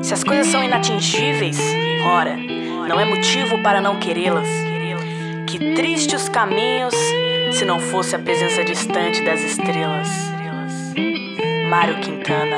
Se as coisas são inatingíveis, ora, não é motivo para não querê-las. Que tristes os caminhos, se não fosse a presença distante das estrelas. Mário Quintana.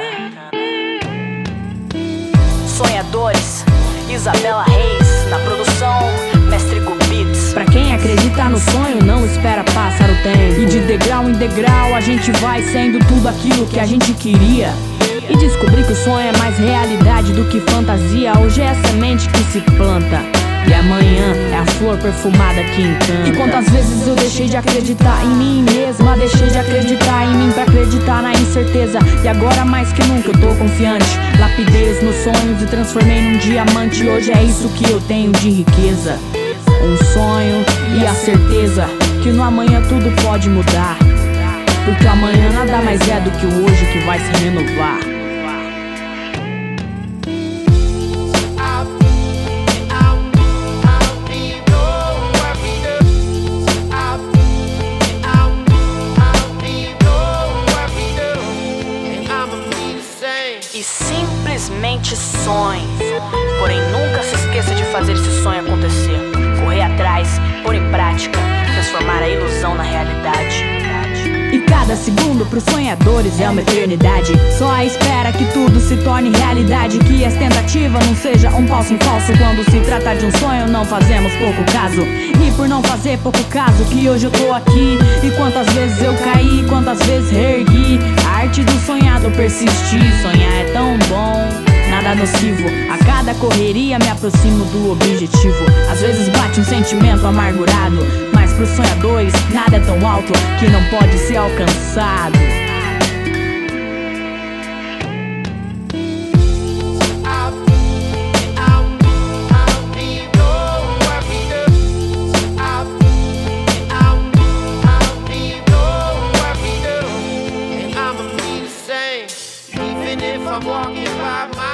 Sonhadores, Isabela Reis. Na produção, Mestre Beats. Pra quem acredita no sonho, não espera passar o tempo. E de degrau em degrau a gente vai sendo tudo aquilo que a gente queria. E descobrir que o sonho é mais realidade do que fantasia. Hoje é a semente que se planta e amanhã é a flor perfumada que encanta. E quantas vezes eu deixei de acreditar em mim mesma, deixei de acreditar em mim pra acreditar na incerteza. E agora mais que nunca eu tô confiante. Lapidei os meus sonhos e transformei num diamante. E hoje é isso que eu tenho de riqueza. Um sonho e a certeza que no amanhã tudo pode mudar. Porque o amanhã nada mais é do que o hoje que vai se renovar. E simplesmente sonhe. Porém nunca se esqueça de fazer esse sonho acontecer. Correr atrás, pôr em prática, transformar a ilusão na realidade. E cada segundo pros sonhadores é uma eternidade. Só a espera que tudo se torne realidade. Que as tentativas não seja um falso em falso. Quando se trata de um sonho não fazemos pouco caso. E por não fazer pouco caso que hoje eu tô aqui. E quantas vezes eu caí, quantas vezes reergui. A arte do sonhado persistir. Sonhar é tão bom, nada nocivo. A cada correria me aproximo do objetivo. Às vezes bate um sentimento amargurado, mas pros sonhadores nada é tão alto que não pode ser alcançado. I'm walking by my